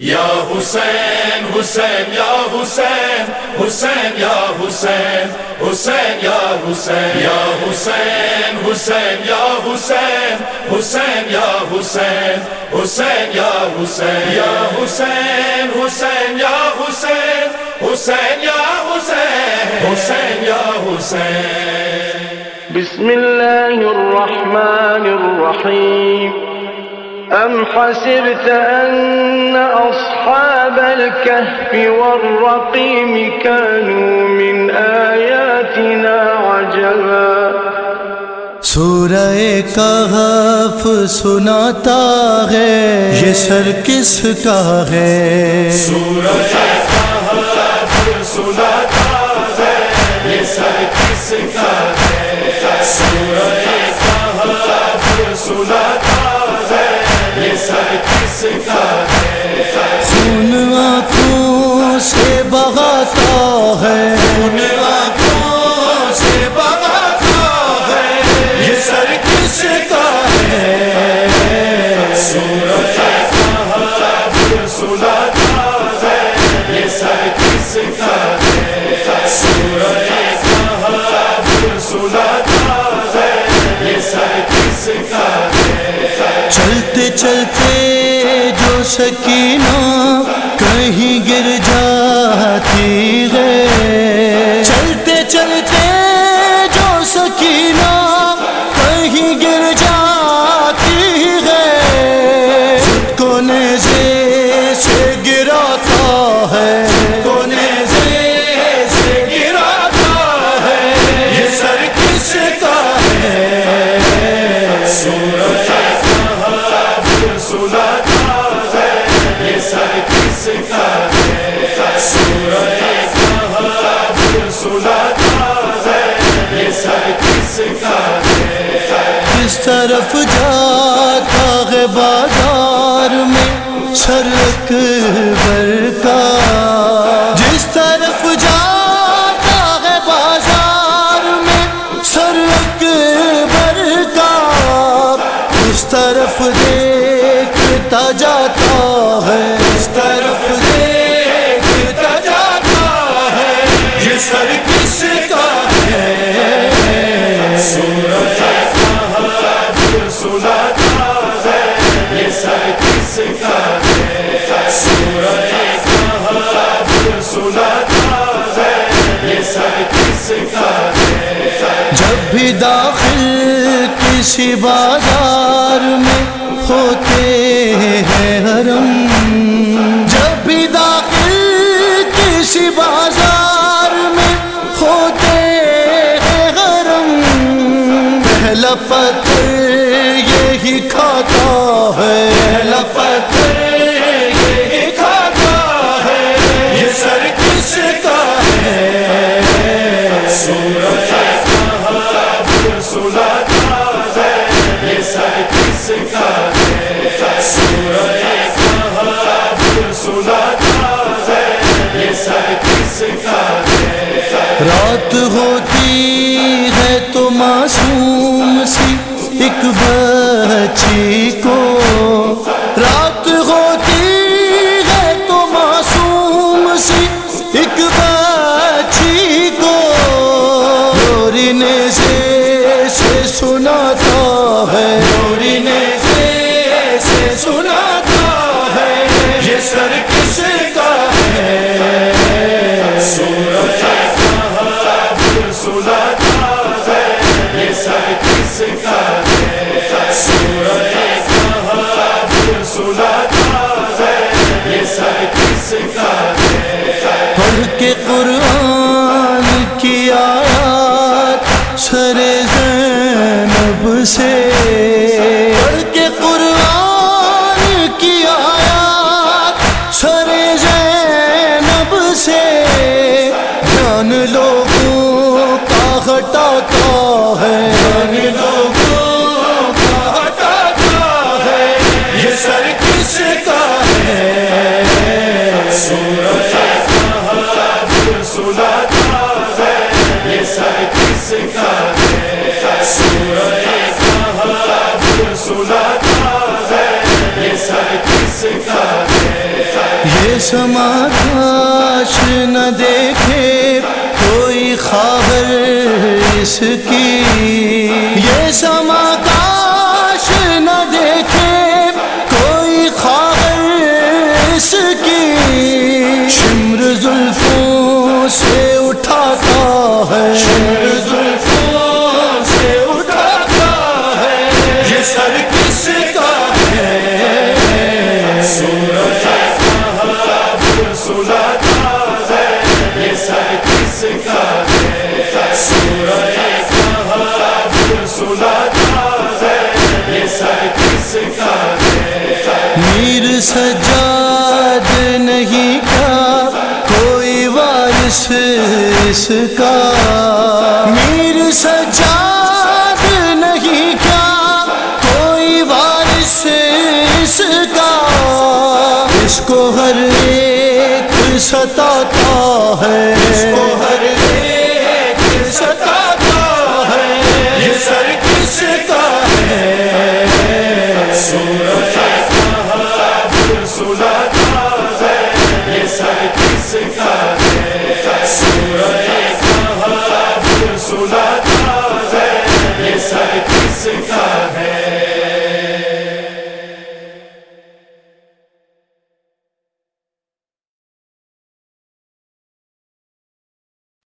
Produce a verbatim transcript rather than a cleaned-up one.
یا حسین حسین یا حسین حسین یا حسین حسین یا حسین یا حسین حسین یا حسین حسین یا حسین حسین یا حسین یا حسین حسین یا حسین حسین یا حسین حسین یا حسین. بسم الله الرحمن الرحيم. أم حسبت أن أصحاب الكهف والرقيم كانوا من آياتنا عجبا. سورہ کہف سناتا ہے یہ سر کس کا ہے. سورہ کہف سناتا ہے یہ سر کس کا ہے. سورہ کہف سناتا ہے یہ سر کس کا ہے. خون آنکھوں سے بہاتا ہے خون آنکھوں سے بہاتا ہے یہ سر کس کا ہے. سورہ کہف سناتا ہے یہ سر کس کا ہے. سورہ کہف سناتا ہے یہ سر کس کا ہے. چلتے چلتے جو سکینہ کہیں گر جاتی ہے. چلتے چلتے جو سکینہ کہیں گر جاتی ہے. خود کو نیزے سے گراتا ہے کو نیزے سے گراتا ہے یہ سر کس کا ہے. سورہ کہف سناتا ہے یہ سر کس کا ہے. سورہ کہف سناتا ہے یہ سر کس کا ہے. کس طرف جاتا ہے بازار میں سر اکبر کا. جس طرف جاتا ہے بازار میں سر اکبر کا اس طرف دیکھتا جاتا ہے. اس طرف دیکھتا جاتا ہے یہ سر کس کا ہے. سورہ کہف سناتا ہے یہ سر کس کا ہے. سورہ کہف سناتا ہے یہ سر کس کا ہے. جب بھی داخل کسی بازار میں ہوتے ہیں حرم. جب بھی داخل کسی بازار میں ہوتے ہیں حرم. پہلا پتھر یہی کھاتا ہے پہلا پتھر یہی کھاتا ہے یہ سر کس کا ہے. سورہ کہف سناتا ہے یہ سر کس کا ہے. سورہ کہف سناتا ہے یہ سر کس کا ہے. رات ہوتی ہے تو معصوم سی ایک بچی کو. رات ہوتی ہے تو معصوم سی ایک بچی کو. لوری نیزے سے سناتا ہے لوری نیزے سے سناتا ہے یہ سر کس کا ہے. سورہ کہف سناتا ہے یہ سر کس کا ہے. سورہ کہف سناتا ہے یہ سر کس کا ہے. پڑھ کے قرآن کی آیات سر زینب سے. پڑھ کے قرآن کی آیات سر زینب سے. جان لوگوں کا ہٹاتا ہے جان لوگوں کا ہٹاتا ہے یہ سر کس کا ہے. سورہ کہف یہ سما کاش نہ دیکھے کوئی خبر اس کی، یہ سما کاش نہ دیکھے کوئی خبر اس کی، شمر زلفوں سے اٹھاتا ہے، شمر زلفوں سے اٹھاتا ہے، یہ سر کس کا ہے؟ سورۃ کہف سناتا ہے، یہ سر کس کا ہے؟ سورۃ کہف سناتا ہے، یہ سر کس کا ہے؟ میر سجاد نہیں کیا کوئی وارث اس کا، میر سجاد نہیں کیا کوئی وارث اس کا، اس کو ہر ایک ستاتا ہے، اس کو ہر ایک ستاتا ہے، یہ سر کس کا ہے؟ سورۃ کہف سناتا ہے، یہ سر کس کا